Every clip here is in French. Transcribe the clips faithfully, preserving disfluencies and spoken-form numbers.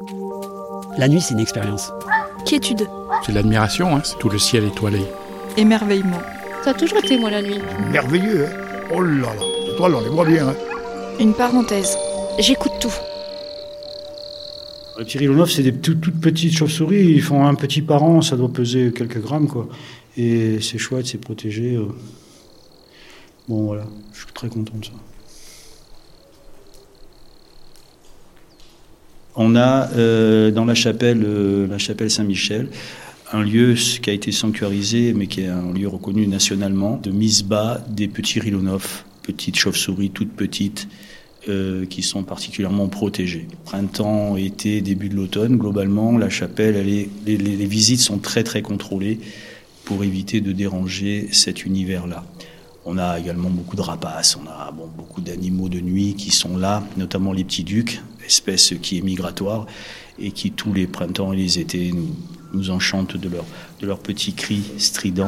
La nuit, c'est une expérience. Quiétude. C'est l'admiration, hein, c'est tout le ciel étoilé. Émerveillement. Ça a toujours été, moi, la nuit. Merveilleux, hein. Oh là là, les étoiles, on les voit bien, hein. Une parenthèse. J'écoute tout. Les petits Rilonov, c'est des toutes, toutes petites chauves-souris. Ils font un petit par an, ça doit peser quelques grammes, quoi. Et c'est chouette, c'est protégé. Bon, voilà, je suis très content de ça. On a euh, dans la chapelle, euh, la chapelle Saint-Michel, un lieu qui a été sanctuarisé, mais qui est un lieu reconnu nationalement, de mise bas des petits Rilonov, petites chauves-souris toutes petites, euh, qui sont particulièrement protégées. Printemps, été, début de l'automne, globalement, la chapelle, elle est, les, les, les visites sont très très contrôlées pour éviter de déranger cet univers-là. On a également beaucoup de rapaces, on a bon, beaucoup d'animaux de nuit qui sont là, notamment les petits ducs, espèce qui est migratoire et qui tous les printemps et les étés nous, nous enchantent de leurs de leurs petits cris stridents.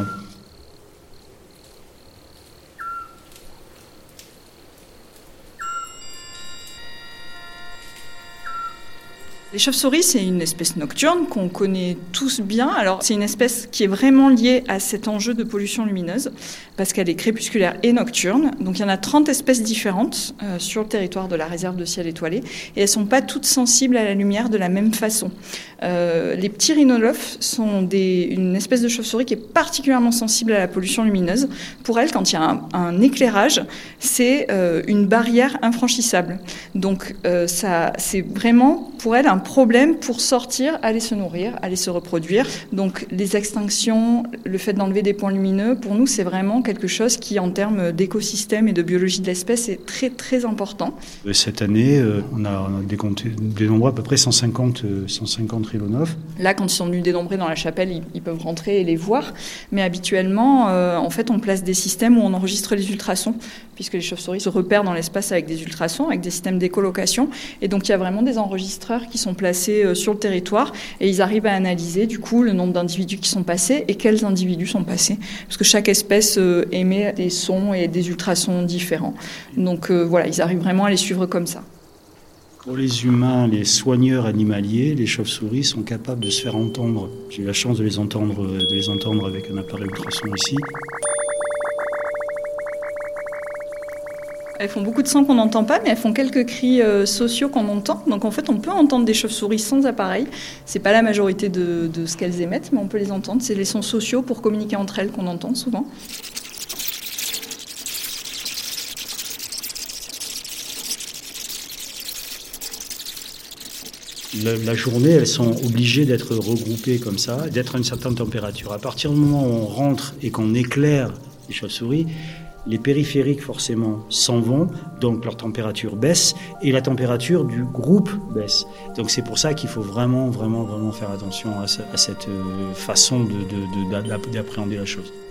Les chauves-souris, c'est une espèce nocturne qu'on connaît tous bien. Alors, c'est une espèce qui est vraiment liée à cet enjeu de pollution lumineuse parce qu'elle est crépusculaire et nocturne. Donc, il y en a trente espèces différentes euh, sur le territoire de la réserve de ciel étoilé et elles ne sont pas toutes sensibles à la lumière de la même façon. Euh, les petits rhinolophes sont des, une espèce de chauve-souris qui est particulièrement sensible à la pollution lumineuse. Pour elle, quand il y a un, un éclairage, c'est euh, une barrière infranchissable. Donc, euh, ça, c'est vraiment pour elle un problème pour sortir, aller se nourrir, aller se reproduire. Donc les extinctions, le fait d'enlever des points lumineux, pour nous, c'est vraiment quelque chose qui, en termes d'écosystème et de biologie de l'espèce, est très très important. Cette année, on a, on a décompté, dénombré à peu près cent cinquante, cent cinquante Rilonov. Là, quand ils sont venus dénombrer dans la chapelle, ils, ils peuvent rentrer et les voir. Mais habituellement, euh, en fait, on place des systèmes où on enregistre les ultrasons, puisque les chauves-souris se repèrent dans l'espace avec des ultrasons, avec des systèmes d'écholocation. Et donc, il y a vraiment des enregistreurs qui sont placés sur le territoire et ils arrivent à analyser du coup le nombre d'individus qui sont passés et quels individus sont passés. Parce que chaque espèce émet des sons et des ultrasons différents. Donc euh, voilà, ils arrivent vraiment à les suivre comme ça. Pour les humains, les soigneurs animaliers, les chauves-souris sont capables de se faire entendre. J'ai eu la chance de les entendre, de les entendre avec un appareil ultrason ici. Elles font beaucoup de sons qu'on n'entend pas, mais elles font quelques cris euh, sociaux qu'on entend. Donc en fait, on peut entendre des chauves-souris sans appareil. C'est pas la majorité de, de ce qu'elles émettent, mais on peut les entendre. C'est les sons sociaux pour communiquer entre elles qu'on entend souvent. La, la journée, elles sont obligées d'être regroupées comme ça, d'être à une certaine température. À partir du moment où on rentre et qu'on éclaire les chauves-souris, les périphériques, forcément, s'en vont, donc leur température baisse, et la température du groupe baisse. Donc c'est pour ça qu'il faut vraiment, vraiment, vraiment faire attention à, ce, à cette façon de, de, de, d'appréhender la chose.